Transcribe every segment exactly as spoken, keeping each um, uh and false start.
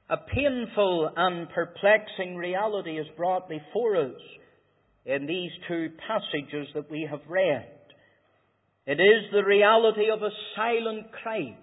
A painful and perplexing reality is brought before us in these two passages that we have read. It is the reality of a silent Christ.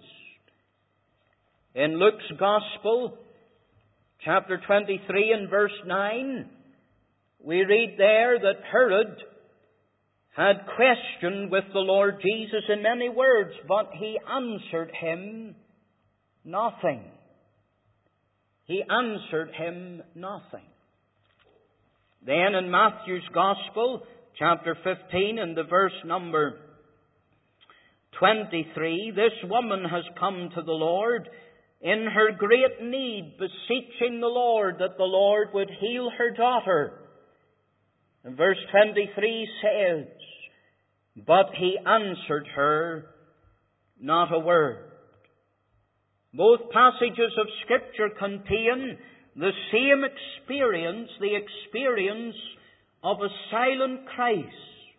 In Luke's Gospel, chapter twenty-three and verse nine, we read there that Herod had questioned with the Lord Jesus in many words, but he answered him nothing. He answered him nothing. Then in Matthew's Gospel, chapter fifteen and the verse number twenty-three, this woman has come to the Lord in her great need, beseeching the Lord that the Lord would heal her daughter. And verse twenty-three says, but he answered her not a word. Both passages of Scripture contain the same experience, the experience of a silent Christ.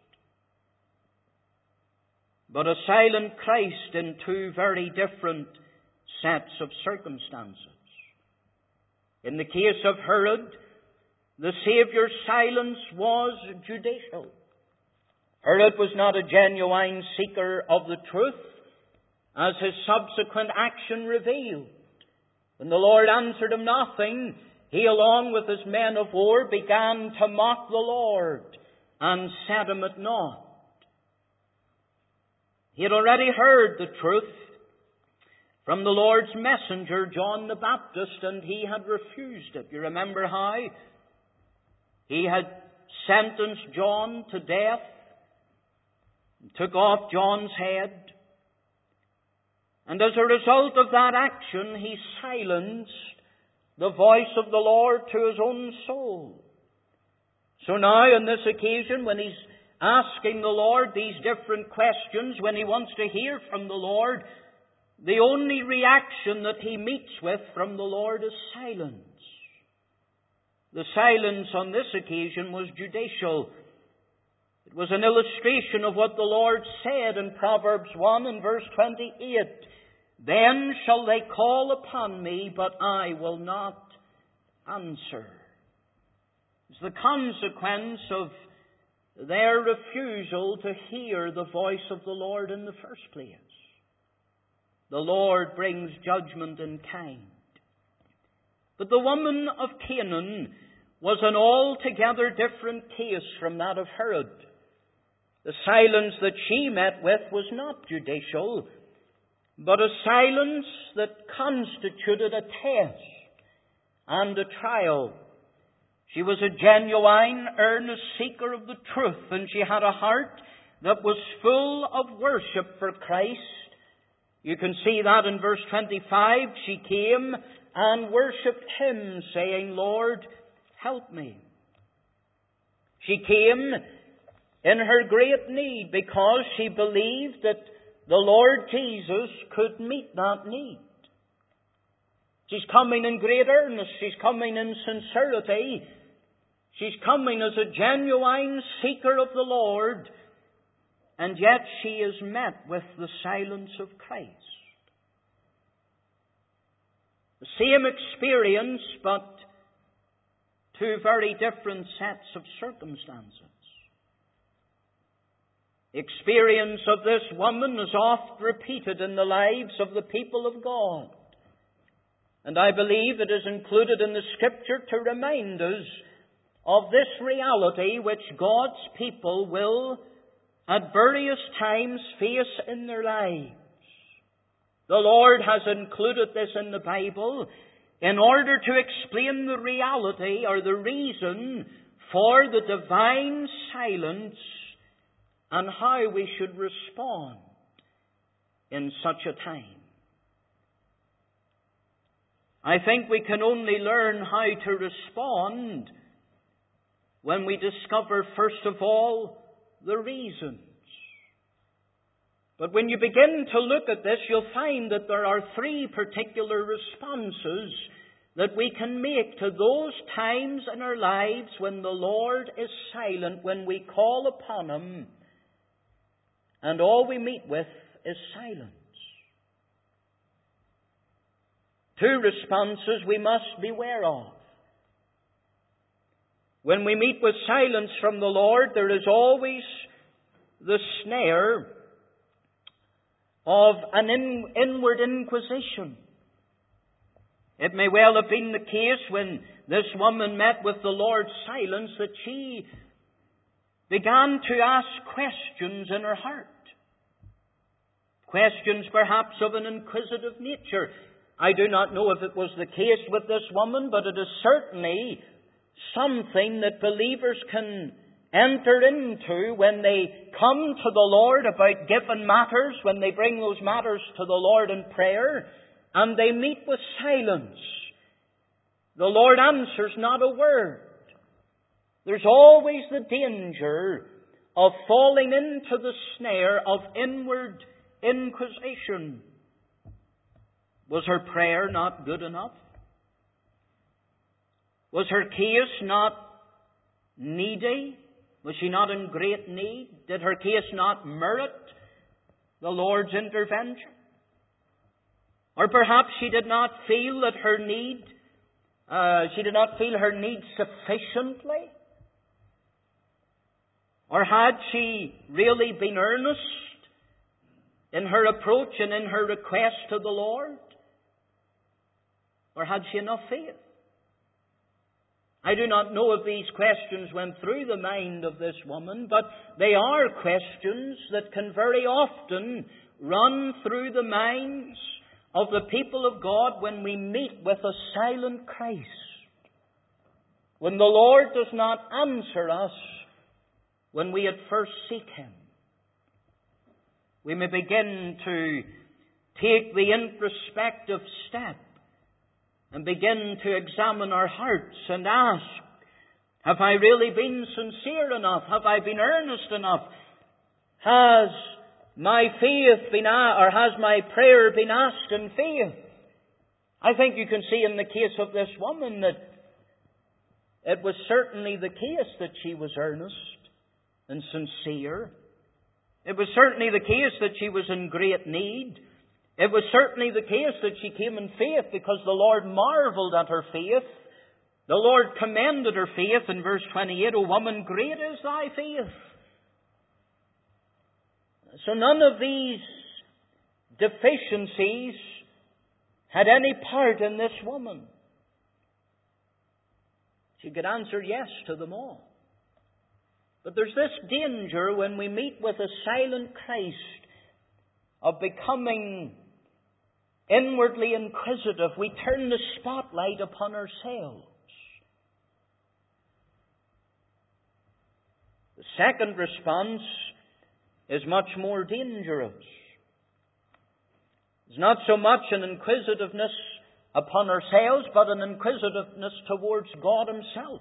But a silent Christ in two very different sets of circumstances. In the case of Herod, the Saviour's silence was judicial. Herod was not a genuine seeker of the truth, as his subsequent action revealed. When the Lord answered him nothing, he, along with his men of war, began to mock the Lord and set him at naught. He had already heard the truth from the Lord's messenger, John the Baptist, and he had refused it. You remember how he had sentenced John to death, took off John's head. And as a result of that action, he silenced the voice of the Lord to his own soul. So now, on this occasion, when he's asking the Lord these different questions, when he wants to hear from the Lord, the only reaction that he meets with from the Lord is silence. The silence on this occasion was judicial. It was an illustration of what the Lord said in Proverbs one and verse twenty-eight. Then shall they call upon me, but I will not answer. It's the consequence of their refusal to hear the voice of the Lord in the first place. The Lord brings judgment in kind. But the woman of Canaan was an altogether different case from that of Herod. The silence that she met with was not judicial, but a silence that constituted a test and a trial. She was a genuine, earnest seeker of the truth, and she had a heart that was full of worship for Christ. You can see that in verse twenty-five. She came and worshipped Him, saying, Lord, help me. She came in her great need because she believed that the Lord Jesus could meet that need. She's coming in great earnest. She's coming in sincerity. She's coming as a genuine seeker of the Lord. And yet she is met with the silence of Christ. The same experience, but two very different sets of circumstances. The experience of this woman is oft repeated in the lives of the people of God. And I believe it is included in the Scripture to remind us of this reality which God's people will at various times face in their lives. The Lord has included this in the Bible in order to explain the reality or the reason for the divine silence and how we should respond in such a time. I think we can only learn how to respond when we discover, first of all, the reasons. But when you begin to look at this, you'll find that there are three particular responses that we can make to those times in our lives when the Lord is silent, when we call upon Him, and all we meet with is silence. two responses we must beware of. When we meet with silence from the Lord, there is always the snare of an in, inward inquisition. It may well have been the case when this woman met with the Lord's silence that she began to ask questions in her heart. Questions perhaps of an inquisitive nature. I do not know if it was the case with this woman, but it is certainly something that believers can enter into when they come to the Lord about given matters, when they bring those matters to the Lord in prayer, and they meet with silence. The Lord answers not a word. There's always the danger of falling into the snare of inward inquisition. Was her prayer not good enough? Was her case not needy? Was she not in great need? Did her case not merit the Lord's intervention? Or perhaps she did not feel that her need, uh, she did not feel her need sufficiently? Or had she really been earnest in her approach and in her request to the Lord? Or had she enough faith? I do not know if these questions went through the mind of this woman, but they are questions that can very often run through the minds of the people of God when we meet with a silent Christ. When the Lord does not answer us when we at first seek Him. We may begin to take the introspective step and begin to examine our hearts and ask, have I really been sincere enough? Have I been earnest enough? Has my faith been, or has my prayer been asked in faith? I think you can see in the case of this woman that it was certainly the case that she was earnest and sincere. It was certainly the case that she was in great need. It was certainly the case that she came in faith because the Lord marveled at her faith. The Lord commended her faith in verse twenty-eight, O woman, great is thy faith. So none of these deficiencies had any part in this woman. She could answer yes to them all. But there's this danger when we meet with a silent Christ of becoming inwardly inquisitive. We turn the spotlight upon ourselves. The second response is much more dangerous. It's not so much an inquisitiveness upon ourselves, but an inquisitiveness towards God Himself.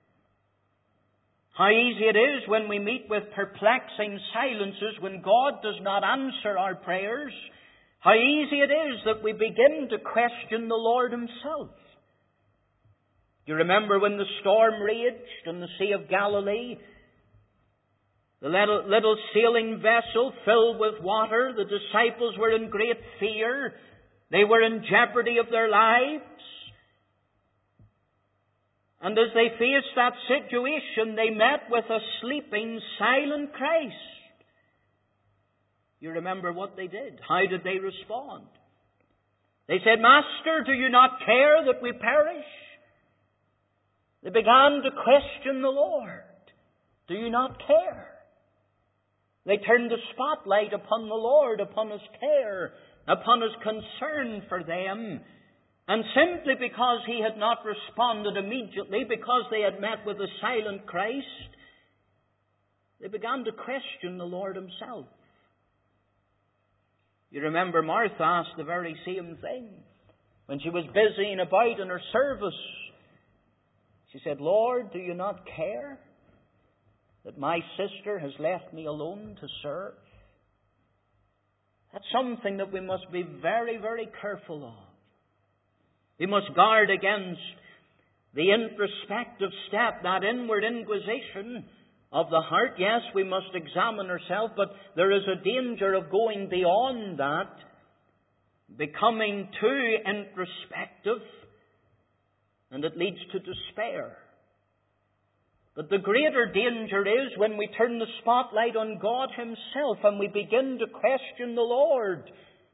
How easy it is when we meet with perplexing silences, when God does not answer our prayers. How easy it is that we begin to question the Lord Himself. You remember when the storm raged in the Sea of Galilee? The little, little sailing vessel filled with water. The disciples were in great fear. They were in jeopardy of their lives. And as they faced that situation, they met with a sleeping, silent Christ. You remember what they did? How did they respond? They said, Master, do you not care that we perish? They began to question the Lord. Do you not care? They turned the spotlight upon the Lord, upon His care, upon His concern for them. And simply because He had not responded immediately, because they had met with a silent Christ, they began to question the Lord Himself. You remember Martha asked the very same thing. When she was busy and about in her service, she said, Lord, do you not care that my sister has left me alone to serve? That's something that we must be very, very careful of. We must guard against the introspective step, that inward inquisition of the heart. Yes, we must examine ourselves, but there is a danger of going beyond that becoming too introspective, and it leads to despair. But the greater danger is when we turn the spotlight on God Himself and we begin to question the Lord.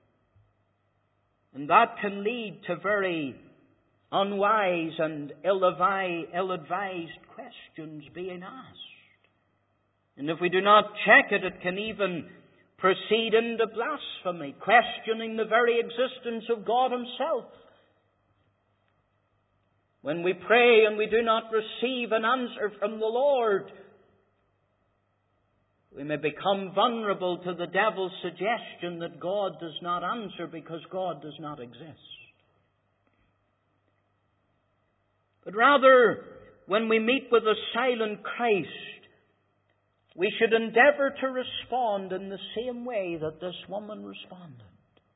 And that can lead to very unwise and ill-advised questions being asked. And if we do not check it, it can even proceed into blasphemy, questioning the very existence of God Himself. When we pray and we do not receive an answer from the Lord, we may become vulnerable to the devil's suggestion that God does not answer because God does not exist. But rather, when we meet with a silent Christ, we should endeavor to respond in the same way that this woman responded.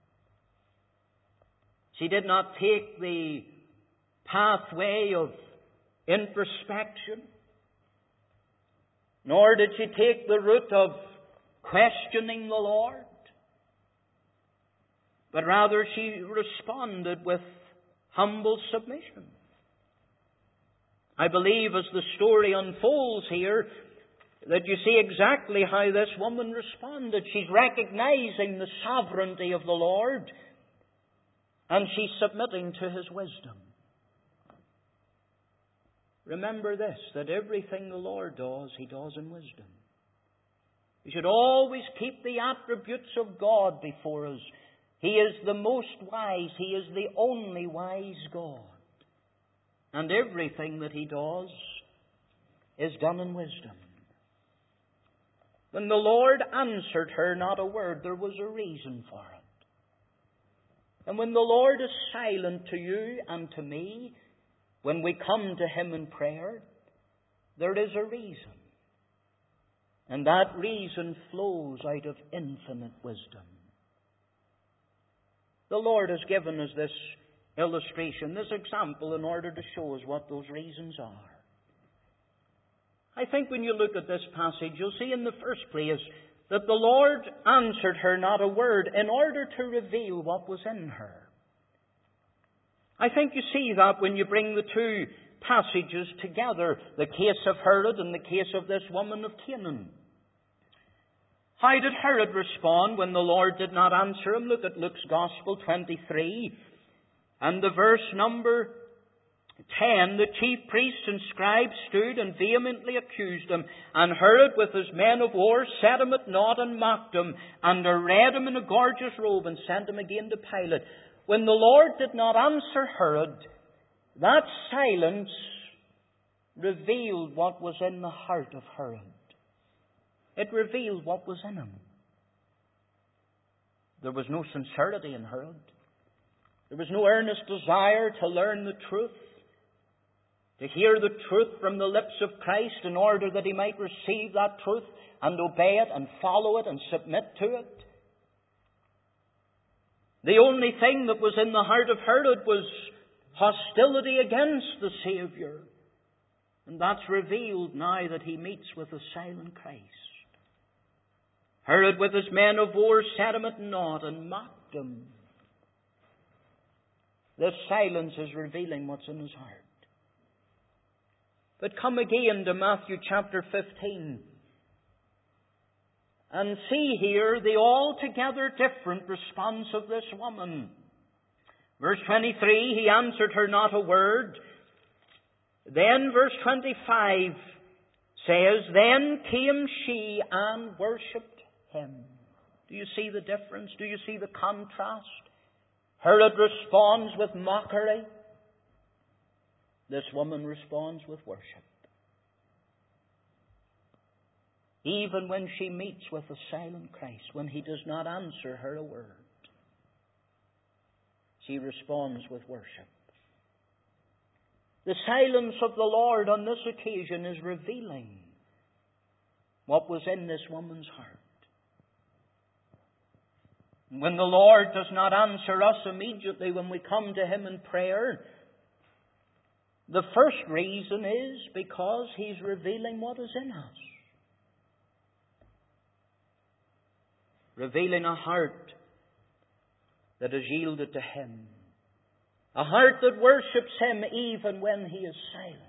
She did not take the pathway of introspection, nor did she take the route of questioning the Lord, but rather she responded with humble submission. I believe as the story unfolds here that you see exactly how this woman responded. She's recognizing the sovereignty of the Lord, and she's submitting to His wisdom. Remember this, that everything the Lord does, He does in wisdom. We should always keep the attributes of God before us. He is the most wise. He is the only wise God. And everything that He does is done in wisdom. When the Lord answered her not a word, there was a reason for it. And when the Lord is silent to you and to me, when we come to Him in prayer, there is a reason. And that reason flows out of infinite wisdom. The Lord has given us this illustration, this example, in order to show us what those reasons are. I think when you look at this passage, you'll see in the first place that the Lord answered her not a word in order to reveal what was in her. I think you see that when you bring the two passages together, the case of Herod and the case of this woman of Canaan. How did Herod respond when the Lord did not answer him? Look at Luke's Gospel twenty-three and the verse number ten. The chief priests and scribes stood and vehemently accused him, and Herod with his men of war set him at naught and mocked him, and arrayed him in a gorgeous robe and sent him again to Pilate. When the Lord did not answer Herod, that silence revealed what was in the heart of Herod. It revealed what was in him. There was no sincerity in Herod. There was no earnest desire to learn the truth, to hear the truth from the lips of Christ in order that he might receive that truth and obey it and follow it and submit to it. The only thing that was in the heart of Herod was hostility against the Saviour. And that's revealed now that he meets with a silent Christ. Herod with his men of war set him at naught and mocked him. This silence is revealing what's in his heart. But come again to Matthew chapter fifteen. And see here the altogether different response of this woman. Verse twenty-three, he answered her not a word. Then verse twenty-five says, then came she and worshipped him. Do you see the difference? Do you see the contrast? Herod responds with mockery. This woman responds with worship. Even when she meets with a silent Christ, when he does not answer her a word, she responds with worship. The silence of the Lord on this occasion is revealing what was in this woman's heart. When the Lord does not answer us immediately when we come to Him in prayer, the first reason is because He's revealing what is in us. Revealing a heart that is yielded to Him. A heart that worships Him even when He is silent.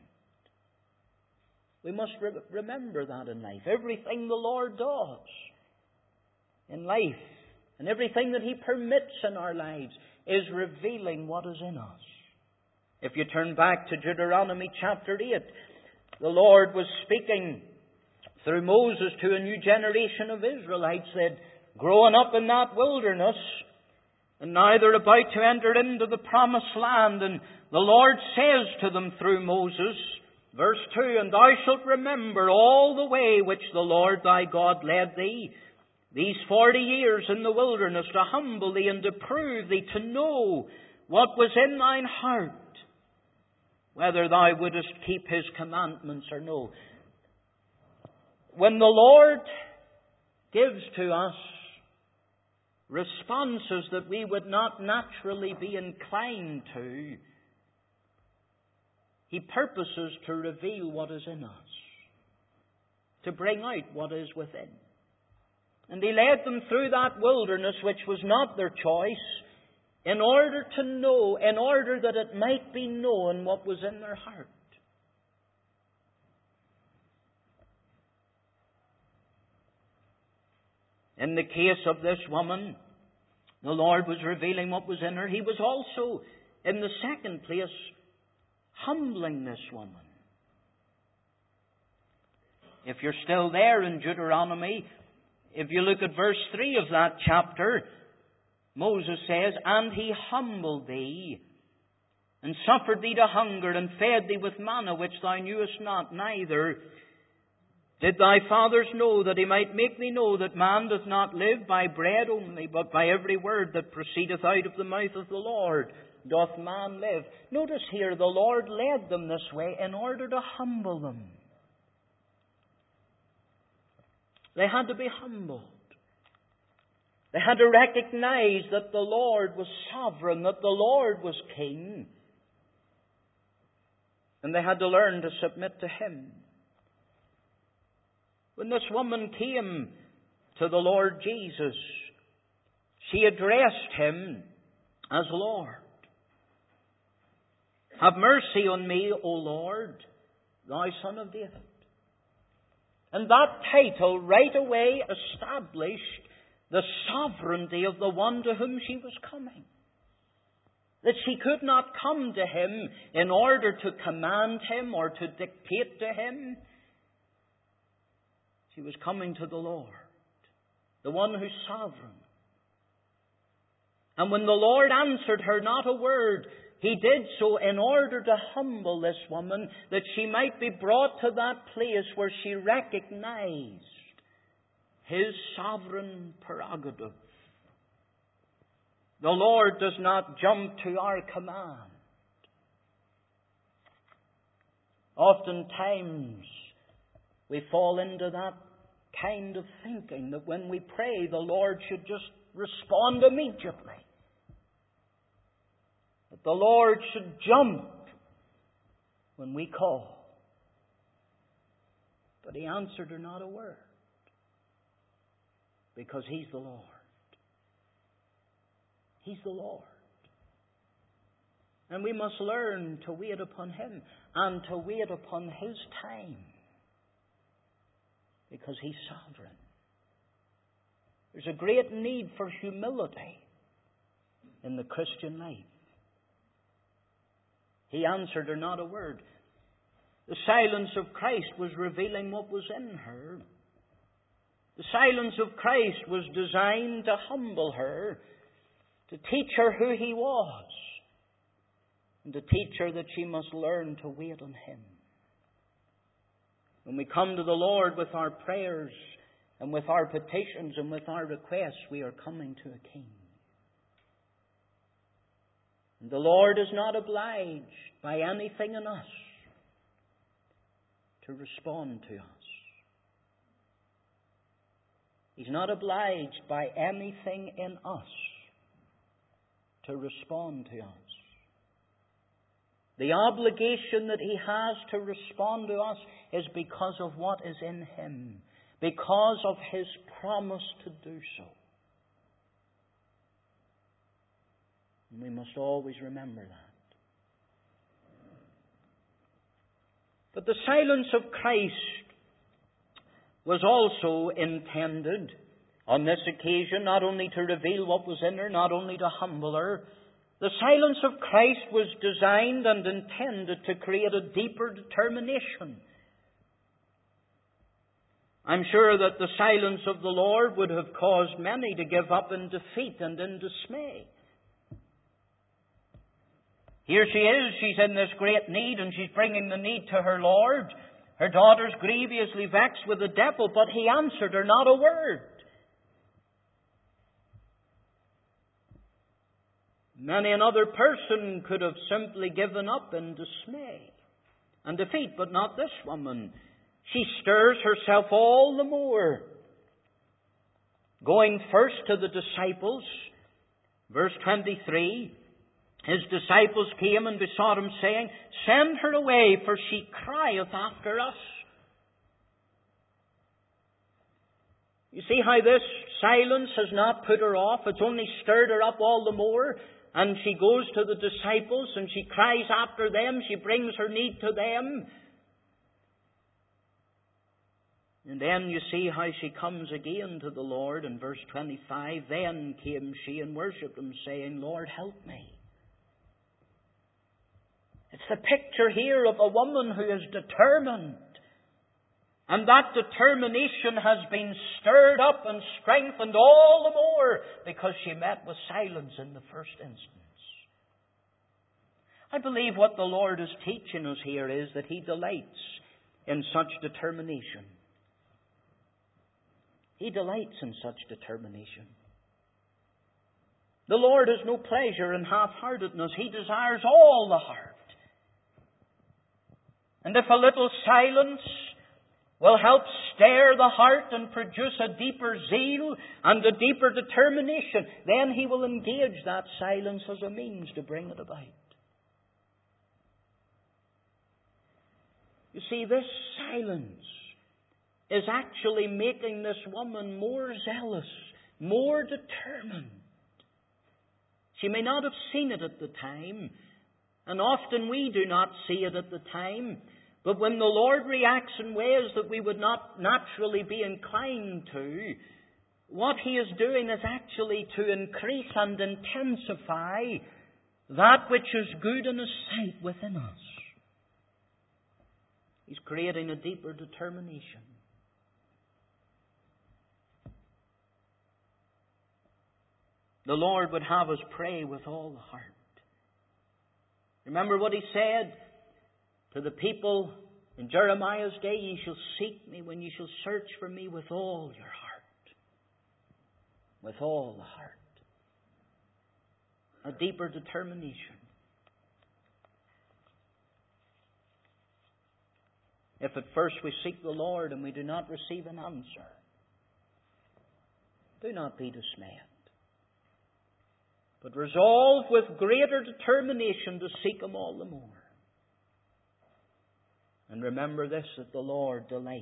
We must re- remember that in life. Everything the Lord does in life and everything that He permits in our lives is revealing what is in us. If you turn back to Deuteronomy chapter eight, the Lord was speaking through Moses to a new generation of Israelites. They'd grown up in that wilderness, and now they're about to enter into the promised land. And the Lord says to them through Moses, verse two, "And thou shalt remember all the way which the Lord thy God led thee these forty years in the wilderness, to humble thee and to prove thee, to know what was in thine heart, whether thou wouldest keep His commandments or no." When the Lord gives to us responses that we would not naturally be inclined to, He purposes to reveal what is in us, to bring out what is within. And He led them through that wilderness, which was not their choice, in order to know, in order that it might be known what was in their heart. In the case of this woman, the Lord was revealing what was in her. He was also, in the second place, humbling this woman. If you're still there in Deuteronomy, if you look at verse three of that chapter, Moses says, "And He humbled thee, and suffered thee to hunger, and fed thee with manna which thou knewest not, neither did thy fathers know, that He might make thee know that man doth not live by bread only, but by every word that proceedeth out of the mouth of the Lord doth man live." Notice here, the Lord led them this way in order to humble them. They had to be humbled. They had to recognize that the Lord was sovereign, that the Lord was King. And they had to learn to submit to Him. When this woman came to the Lord Jesus, she addressed Him as Lord. "Have mercy on me, O Lord, thou Son of David." And that title right away established the sovereignty of the one to whom she was coming. That she could not come to Him in order to command Him or to dictate to Him. She was coming to the Lord, the one who's sovereign. And when the Lord answered her not a word, He did so in order to humble this woman, that she might be brought to that place where she recognized His sovereign prerogative. The Lord does not jump to our command. Oftentimes we fall into that kind of thinking that when we pray, the Lord should just respond immediately. That the Lord should jump when we call. But He answered her not a word. Because He's the Lord. He's the Lord. And we must learn to wait upon Him and to wait upon His time. Because He's sovereign. There's a great need for humility in the Christian life. He answered her not a word. The silence of Christ was revealing what was in her. The silence of Christ was designed to humble her, to teach her who He was, and to teach her that she must learn to wait on Him. When we come to the Lord with our prayers and with our petitions and with our requests, we are coming to a King. And the Lord is not obliged by anything in us to respond to us. He's not obliged by anything in us to respond to us. The obligation that He has to respond to us is because of what is in Him, because of His promise to do so. And we must always remember that. But the silence of Christ was also intended on this occasion not only to reveal what was in her, not only to humble her. The silence of Christ was designed and intended to create a deeper determination. I'm sure that the silence of the Lord would have caused many to give up in defeat and in dismay. Here she is, she's in this great need, and she's bringing the need to her Lord. Her daughter's grievously vexed with the devil, but he answered her not a word. Many another person could have simply given up in dismay and defeat, but not this woman. She stirs herself all the more. Going first to the disciples, verse twenty-three, his disciples came and besought him, saying, "Send her away, for she crieth after us." You see how this silence has not put her off. It's only stirred her up all the more. And she goes to the disciples and she cries after them. She brings her need to them. And then you see how she comes again to the Lord in verse twenty-five. Then came she and worshipped him, saying, "Lord, help me." It's the picture here of a woman who is determined. And that determination has been stirred up and strengthened all the more because she met with silence in the first instance. I believe what the Lord is teaching us here is that He delights in such determination. He delights in such determination. The Lord has no pleasure in half-heartedness. He desires all the heart. And if a little silence will help stir the heart and produce a deeper zeal and a deeper determination, then He will engage that silence as a means to bring it about. You see, this silence is actually making this woman more zealous, more determined. She may not have seen it at the time, and often we do not see it at the time. But when the Lord reacts in ways that we would not naturally be inclined to, what He is doing is actually to increase and intensify that which is good in His sight within us. He's creating a deeper determination. The Lord would have us pray with all the heart. Remember what He said to the people in Jeremiah's day, "Ye shall seek me when ye shall search for me with all your heart." With all the heart. A deeper determination. If at first we seek the Lord and we do not receive an answer, do not be dismayed. But resolve with greater determination to seek Him all the more. And remember this, that the Lord delights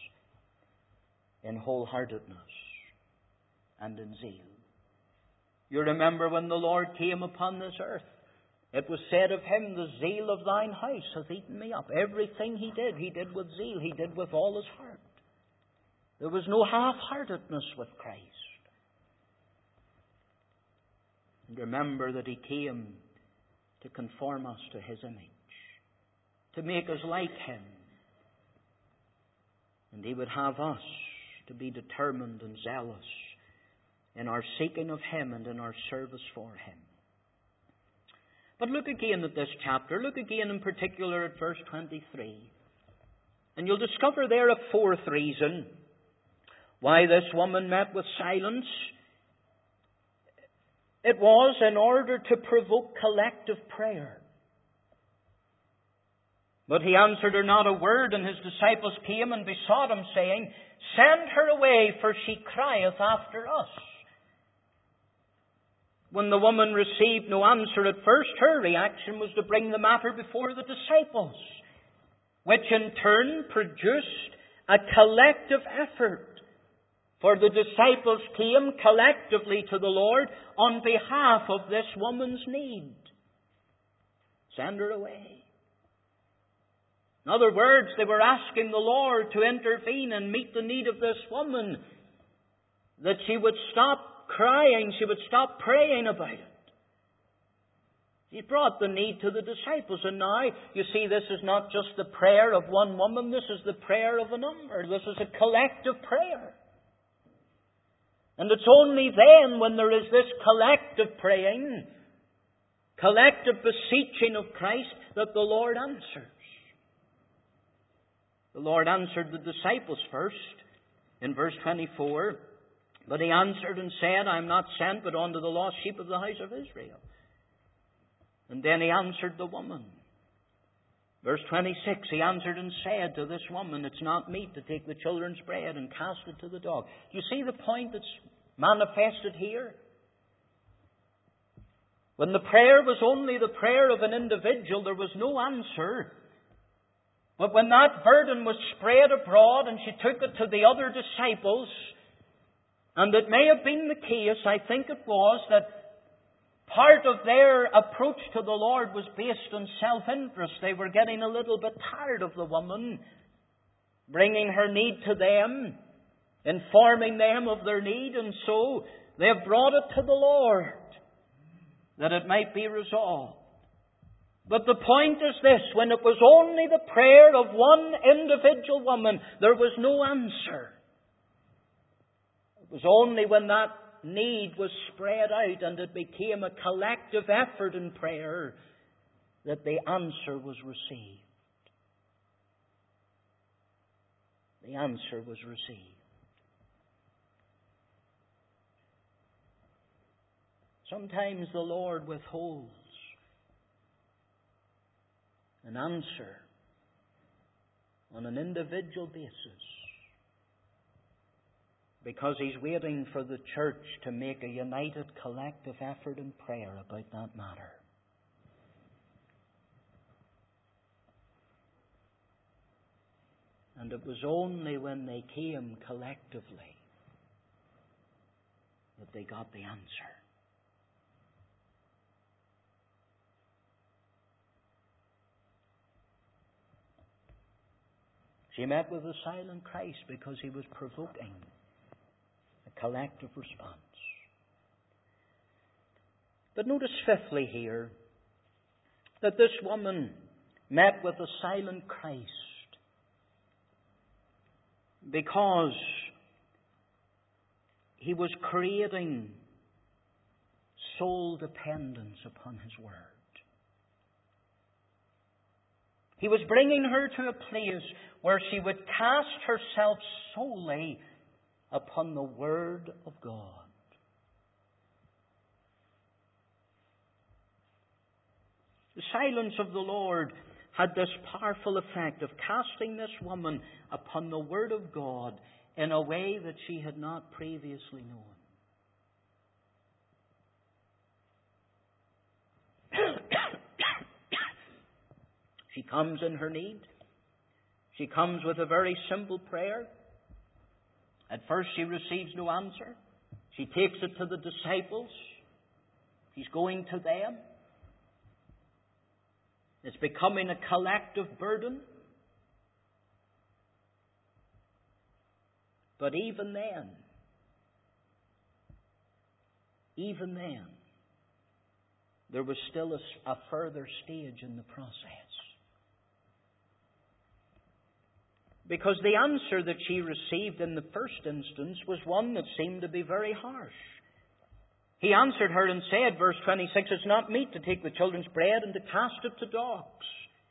in wholeheartedness and in zeal. You remember when the Lord came upon this earth, it was said of Him, "The zeal of thine house hath eaten me up." Everything He did, He did with zeal. He did with all His heart. There was no half-heartedness with Christ. And remember that He came to conform us to His image, to make us like Him. And He would have us to be determined and zealous in our seeking of Him and in our service for Him. But look again at this chapter. Look again in particular at verse twenty-three. And you'll discover there a fourth reason why this woman met with silence. It was in order to provoke collective prayer. But He answered her not a word, and His disciples came and besought Him, saying, "Send her away, for she crieth after us." When the woman received no answer at first, her reaction was to bring the matter before the disciples, which in turn produced a collective effort For the disciples came collectively to the Lord on behalf of this woman's need. Send her away. In other words, they were asking the Lord to intervene and meet the need of this woman, that she would stop crying, she would stop praying about it. He brought the need to the disciples, and now, you see, this is not just the prayer of one woman, this is the prayer of a number. This is a collective prayer. And it's only then, when there is this collective praying, collective beseeching of Christ, that the Lord answers. The Lord answered the disciples first, in verse twenty-four. But he answered and said, I am not sent but unto the lost sheep of the house of Israel. And then he answered the woman. Verse twenty-six, he answered and said to this woman, it's not meet to take the children's bread and cast it to the dog. Do you see the point that's manifested here? When the prayer was only the prayer of an individual, there was no answer. But when that burden was spread abroad and she took it to the other disciples, and it may have been the case, I think it was, that part of their approach to the Lord was based on self-interest. They were getting a little bit tired of the woman, bringing her need to them, informing them of their need, and so they have brought it to the Lord, that it might be resolved. But the point is this, when it was only the prayer of one individual woman, there was no answer. It was only when that need was spread out and it became a collective effort in prayer that the answer was received. The answer was received. Sometimes the Lord withholds an answer on an individual basis because He's waiting for the church to make a united collective effort in prayer about that matter. And it was only when they came collectively that they got the answer. She met with a silent Christ because He was provoking a collective response. But notice fifthly here that this woman met with a silent Christ because He was creating soul dependence upon His Word. He was bringing her to a place where she would cast herself solely upon the Word of God. The silence of the Lord had this powerful effect of casting this woman upon the Word of God in a way that she had not previously known. She comes in her need. She comes with a very simple prayer. At first she receives no answer. She takes it to the disciples. She's going to them. It's becoming a collective burden. But even then, even then, there was still a, a further stage in the process. Because the answer that she received in the first instance was one that seemed to be very harsh. He answered her and said, verse twenty-six, it's not meet to take the children's bread and to cast it to dogs.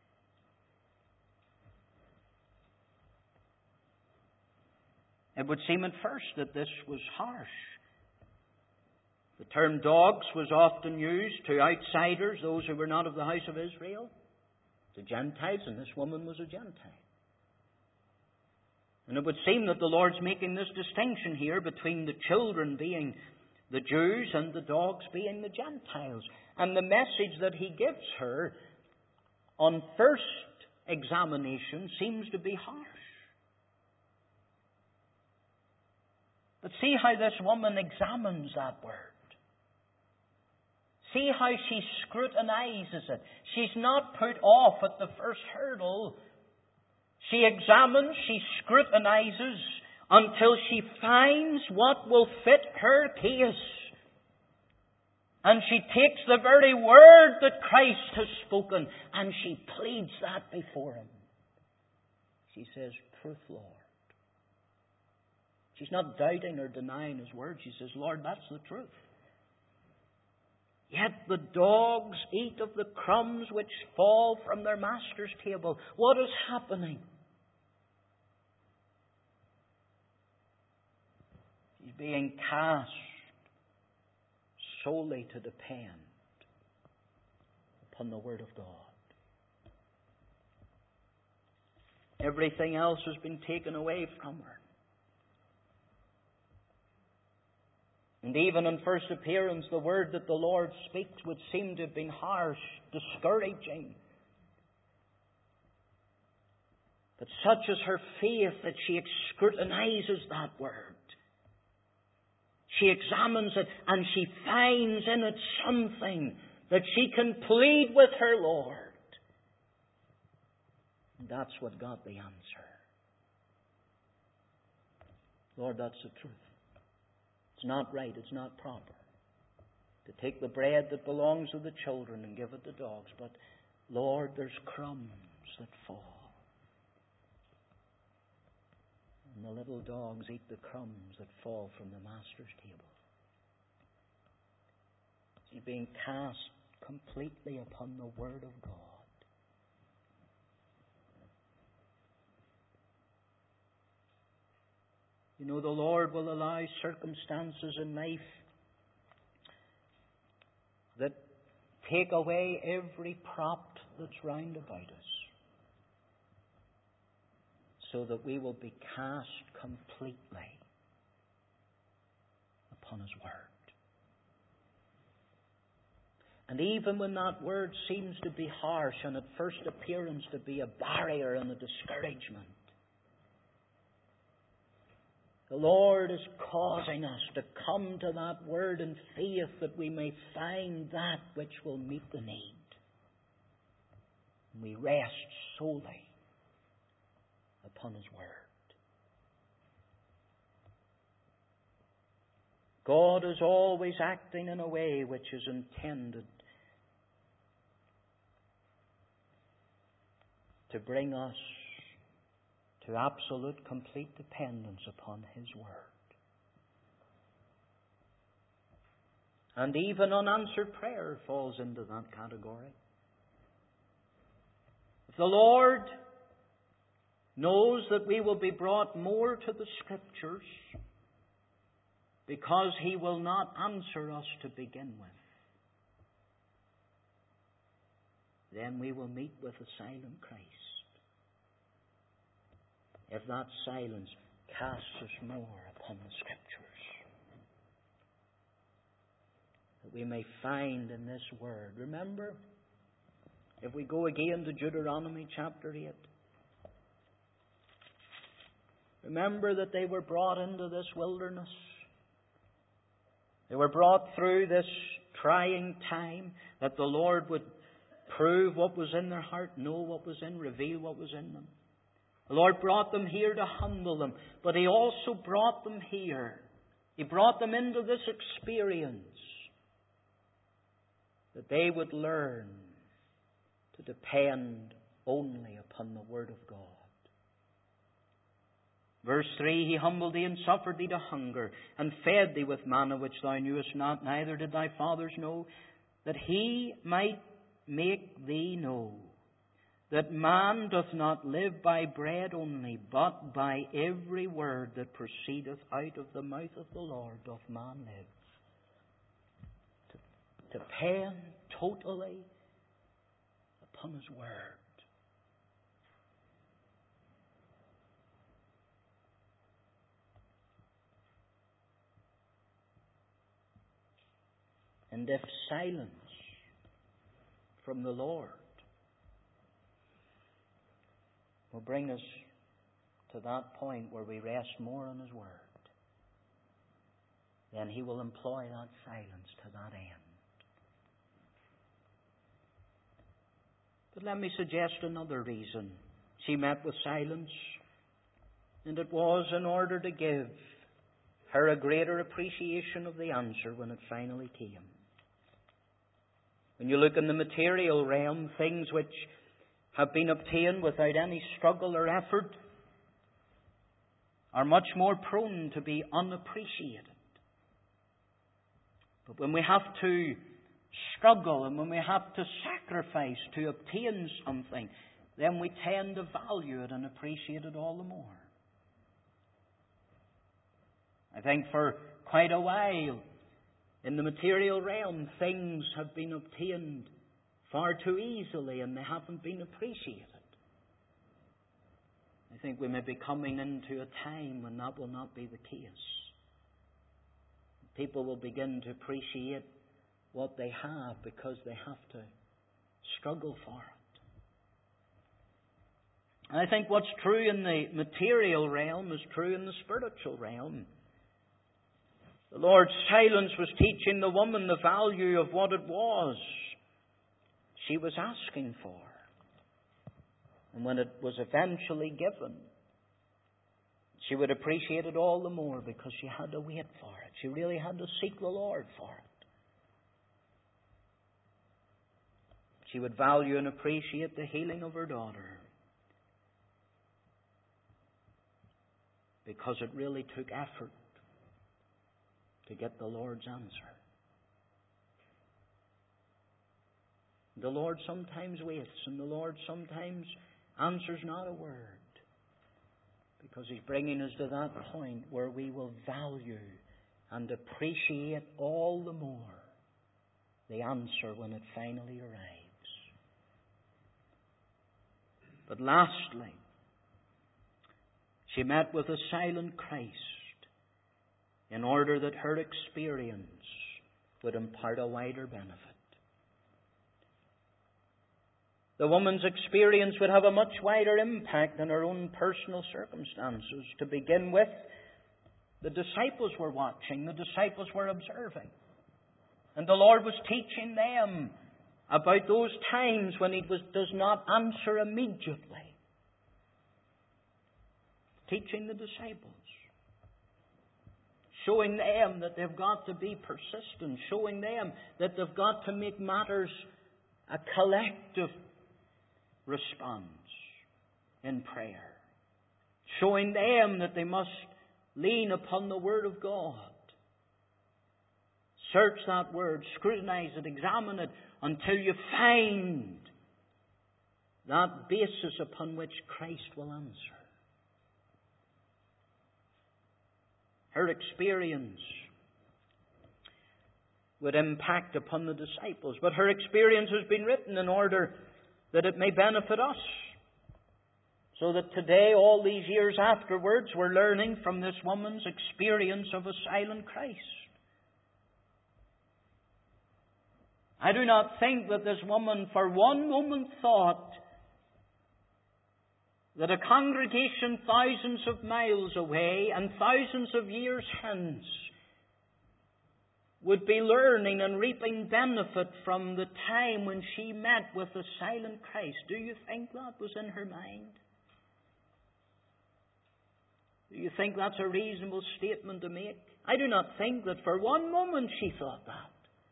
It would seem at first that this was harsh. The term dogs was often used to outsiders, those who were not of the house of Israel, to Gentiles, and this woman was a Gentile. And it would seem that the Lord's making this distinction here between the children being the Jews and the dogs being the Gentiles. And the message that He gives her on first examination seems to be harsh. But see how this woman examines that word. See how she scrutinizes it. She's not put off at the first hurdle. She examines, she scrutinizes until she finds what will fit her case. And she takes the very word that Christ has spoken and she pleads that before Him. She says, "Truth, Lord." She's not doubting or denying His word. She says, "Lord, that's the truth. Yet the dogs eat of the crumbs which fall from their master's table." What is happening? She's being cast solely to depend upon the Word of God. Everything else has been taken away from her. And even in first appearance, the word that the Lord speaks would seem to have been harsh, discouraging. But such is her faith that she scrutinizes that word. She examines it and she finds in it something that she can plead with her Lord. And that's what got the answer. Lord, that's the truth. It's not right, it's not proper to take the bread that belongs to the children and give it to dogs. But, Lord, there's crumbs that fall. And the little dogs eat the crumbs that fall from the Master's table. She's being cast completely upon the Word of God. You know, the Lord will allow circumstances in life that take away every prop that's round about us, so that we will be cast completely upon His Word. And even when that Word seems to be harsh and at first appearance to be a barrier and a discouragement, the Lord is causing us to come to that Word in faith that we may find that which will meet the need. And we rest solely upon His Word. God is always acting in a way which is intended to bring us to absolute, complete dependence upon His Word. And even unanswered prayer falls into that category. If the Lord knows that we will be brought more to the Scriptures because He will not answer us to begin with, then we will meet with a silent Christ. If that silence casts us more upon the Scriptures, that we may find in this Word. Remember, if we go again to Deuteronomy chapter eight, remember that they were brought into this wilderness. They were brought through this trying time, that the Lord would prove what was in their heart, know what was in, reveal what was in them. The Lord brought them here to humble them, but He also brought them here. He brought them into this experience that they would learn to depend only upon the Word of God. Verse three, He humbled thee and suffered thee to hunger, and fed thee with manna which thou knewest not, neither did thy fathers know, that He might make thee know that man doth not live by bread only, but by every word that proceedeth out of the mouth of the Lord doth man live. To depend totally upon His Word. And if silence from the Lord will bring us to that point where we rest more on His Word, then He will employ that silence to that end. But let me suggest another reason she met with silence, and it was in order to give her a greater appreciation of the answer when it finally came. When you look in the material realm, things which have been obtained without any struggle or effort are much more prone to be unappreciated. But when we have to struggle and when we have to sacrifice to obtain something, then we tend to value it and appreciate it all the more. I think for quite a while in the material realm, things have been obtained far too easily and they haven't been appreciated. I think we may be coming into a time when that will not be the case. People will begin to appreciate what they have because they have to struggle for it. And I think what's true in the material realm is true in the spiritual realm. The Lord's silence was teaching the woman the value of what it was she was asking for. And when it was eventually given, she would appreciate it all the more because she had to wait for it. She really had to seek the Lord for it. She would value and appreciate the healing of her daughter because it really took effort to get the Lord's answer. The Lord sometimes waits, and the Lord sometimes answers not a word, because He's bringing us to that point where we will value and appreciate all the more the answer when it finally arrives. But lastly, she met with a silent Christ in order that her experience would impart a wider benefit. The woman's experience would have a much wider impact than her own personal circumstances. To begin with, the disciples were watching, the disciples were observing. And the Lord was teaching them about those times when He was, does not answer immediately. Teaching the disciples. Showing them that they've got to be persistent. Showing them that they've got to make matters a collective response in prayer. Showing them that they must lean upon the Word of God. Search that Word, scrutinize it, examine it until you find that basis upon which Christ will answer. Her experience would impact upon the disciples, but her experience has been written in order that it may benefit us. So that today, all these years afterwards, we're learning from this woman's experience of a silent Christ. I do not think that this woman for one moment thought that a congregation thousands of miles away and thousands of years hence would be learning and reaping benefit from the time when she met with the silent Christ. Do you think that was in her mind? Do you think that's a reasonable statement to make? I do not think that for one moment she thought that.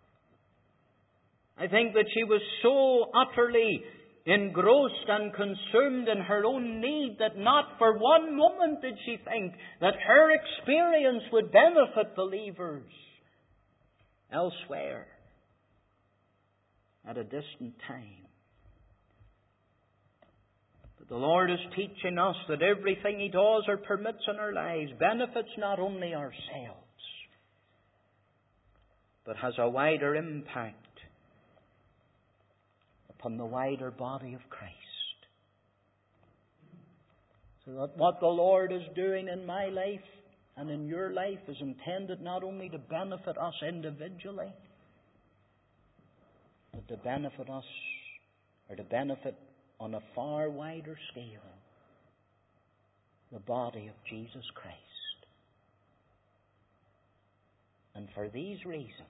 I think that she was so utterly engrossed and consumed in her own need that not for one moment did she think that her experience would benefit believers elsewhere at a distant time. But the Lord is teaching us that everything He does or permits in our lives benefits not only ourselves, but has a wider impact upon the wider body of Christ. So that what the Lord is doing in my life and in your life is intended not only to benefit us individually, but to benefit us, or to benefit on a far wider scale, the body of Jesus Christ. And for these reasons,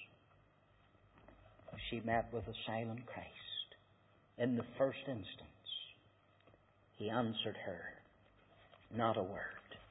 she met with a silent Christ. In the first instance, He answered her not a word.